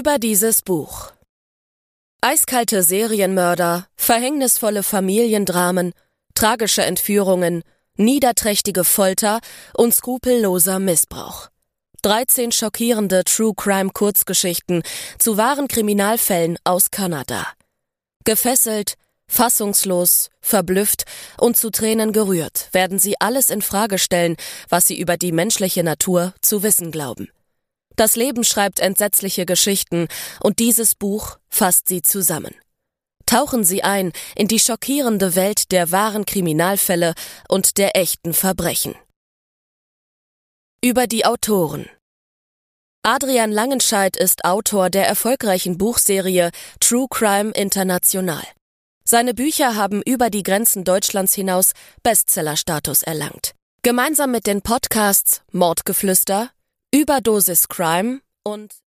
über dieses Buch. Eiskalte Serienmörder, verhängnisvolle Familiendramen, tragische Entführungen, niederträchtige Folter und skrupelloser Missbrauch. 13 schockierende True-Crime-Kurzgeschichten zu wahren Kriminalfällen aus Kanada. Gefesselt, fassungslos, verblüfft und zu Tränen gerührt, werden sie alles in Frage stellen, was sie über die menschliche Natur zu wissen glauben. Das Leben schreibt entsetzliche Geschichten und dieses Buch fasst sie zusammen. Tauchen Sie ein in die schockierende Welt der wahren Kriminalfälle und der echten Verbrechen. Über die Autoren. Adrian Langenscheidt ist Autor der erfolgreichen Buchserie True Crime International. Seine Bücher haben über die Grenzen Deutschlands hinaus Bestsellerstatus erlangt. Gemeinsam mit den Podcasts Mordgeflüster, Überdosis Crime und